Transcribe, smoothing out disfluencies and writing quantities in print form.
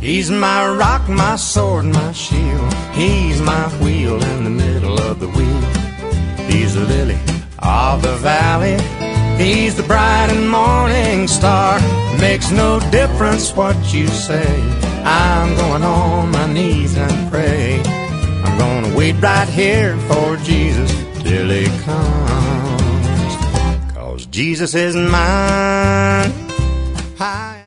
He's my rock, my sword, my shield. He's my wheel in the middle of the wheel. He's the lily of the valley. He's the bright and morning star. Makes no difference what you say. I'm going on my knees and pray. I'm gonna wait right here for Jesus till he comes. 'Cause Jesus is mine.